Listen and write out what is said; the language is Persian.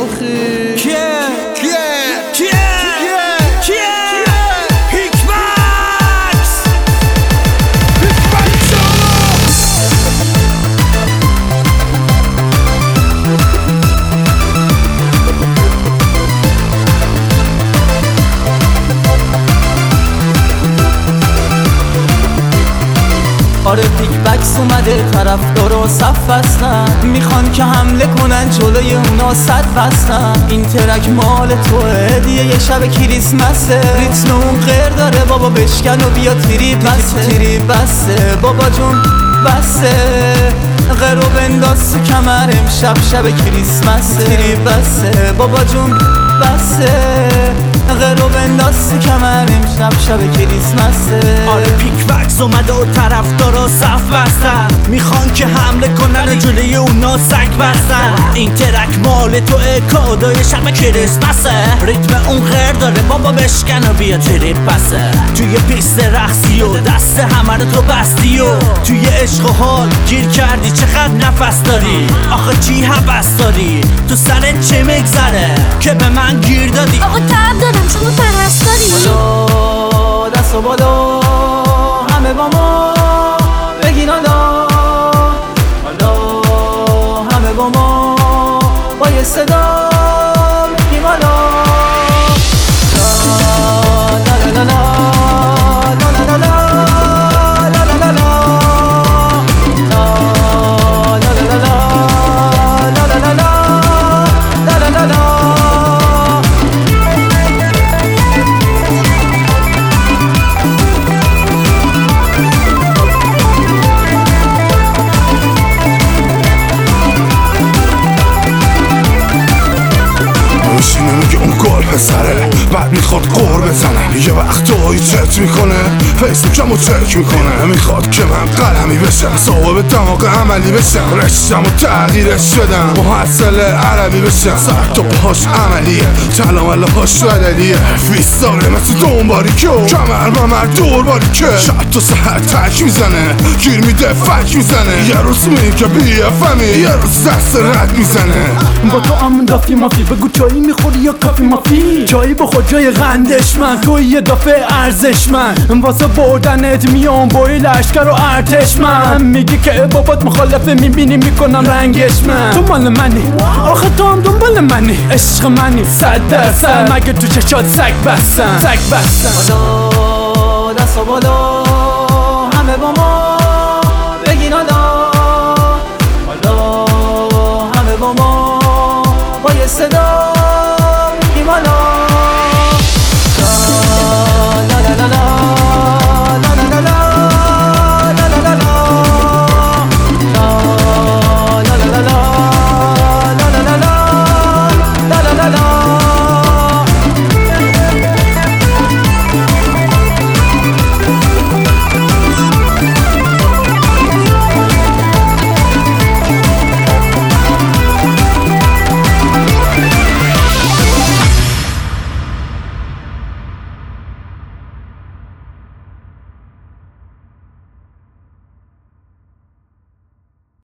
شوخی کیه آره پیک بکس اومده طرفدارا صف بستن، میخوان که حمله کنن جلوی اونا صد بستن. این ترک مال توه، هدیه یه شب کریسمسه. ریتم اون غیر داره بابا، بشکن و بیا تیری بسه بابا جون بسه. غیر و بنداز تو کمر، امشب شب کریسمسه. تیری بسه بابا جون بسه. غیر و بنداز تو کمر، امشب شب کریسمسه. آره پیک بکس اومده و طرفدارا صف بستن، میخوان که حمله کنن جلوی اونا سگ بستن. این ترک مال توه، کادای شب کریسمسه. ریتم اون غیر داره بابا، بشکن و بیا تریپ بسه. توی پیست رقصی و دست همه رو تو بستی و توی عشق و حال گیر کردی، چقدر نفس داری آخه چی هوس داری؟ تو سرت چه مگذره که به من گیر دادی؟ آقا تب دارم شما پرستاری. بالا دست و بالا همه با ما بگین حالا، همه با ما با یه صدا بگیم حالا. لا لا لا لا لا لا لا لا لا میگه اون گل پسره، بعد میخواد قور بزنه. یه وقتایی چت میکنه، فیسبوکمو چک میکنه. میخواد که من قلمی بشم، صاحب دماغ عملی بشم. رشتمو تغییرش بدم، محصل عربی بشم. سر تو پاش عملیه، کلام پاش بدلیه. فیستاره مثل دنباریکه، کمر ممر دور باریکه. شب تو سهر تک میزنه، گیر میده فک میزنه. یه روز میگه بیفهمی، یه روز دست رد میزنه. با تو هم دافی مافی، بگو چایی میخوری یا کافی مافی؟ چایی بخور جای قندش من، توی یه دافه ارزش من. واسه بردنت میام بای لشکر و ارتش من. میگی که بابات مخالفه، میبینی میکنم رنگش من. تو مال منی آخه تو هم دنبال منی، عشق منی 100%. مگه تو چشات سگ بستن بالا دست و بالا